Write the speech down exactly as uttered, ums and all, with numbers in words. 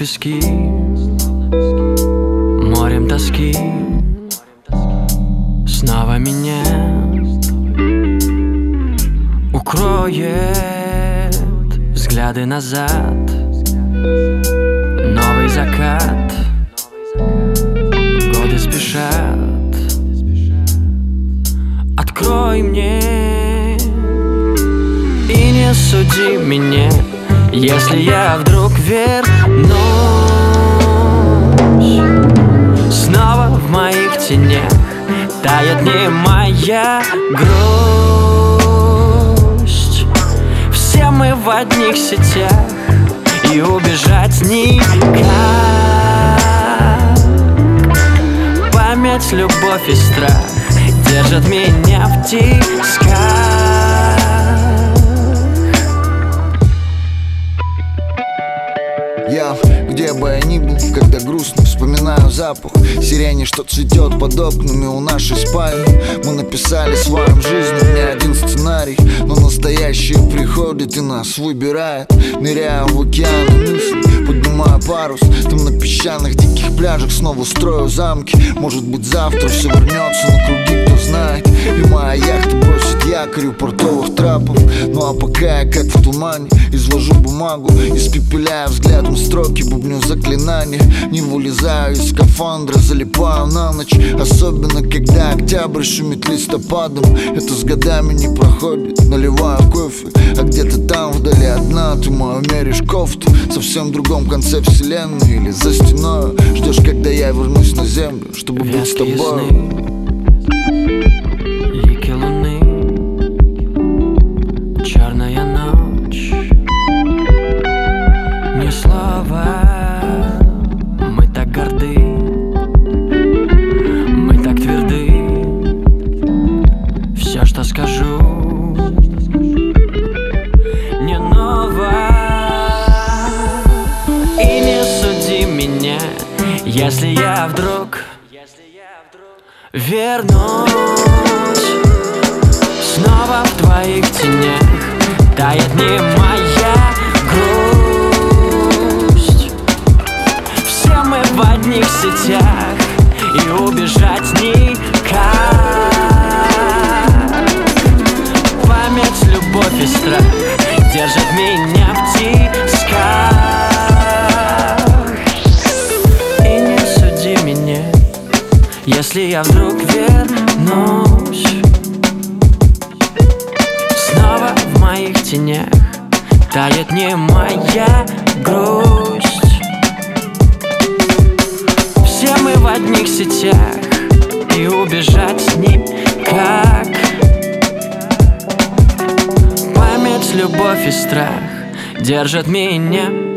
пески, морем тоски. Снова меня укроет взгляды назад. Новый закат, годы спешат. Открой мне и не суди меня, если я вдруг вернусь. Снова в моих тенях тает не моя грусть. Все мы в одних сетях, и убежать никак. Память, любовь и страх держат меня в тисках. Я, где бы я ни был, когда грустно, вспоминаю запах сирени, что цветет под окнами у нашей спальни. Мы написали своим жизням не один сценарий, но настоящее приходит и нас выбирает. Ныряю в океаны мыслей, поднимаю парус. Там на песчаных диких пляжах снова строю замки. Может быть завтра все вернется на круги, кто знает. И моя яхта бросит якорь у портовых трапов. Ну а пока я как в тумане извожу бумагу, испепеляя взглядом строки, бубню заклинания. Не вылезаю из скафандра, залипаю на ночь. Особенно когда октябрь шумит листопадом. Это с годами не проходит, наливаю кофе. А где-то там вдали одна, ты мою меришь кофту. Совсем в другом конце вселенной или за стеной. Ждешь, когда я вернусь на землю, чтобы быть с тобой. Лики луны, черная ночь. Ни слова, мы так горды, мы так тверды. Все, что скажу, не ново. И не суди меня, если я вдруг вернусь. Снова в твоих тенях тает не моя грусть. Все мы в одних сетях, и убежать никак. Память, любовь и страх держат меня в тисках. И не суди меня, если я вдруг вернусь. Снова в моих тенях тает не моя грусть. Все мы в одних сетях, и убежать никак. Память, любовь и страх держат меня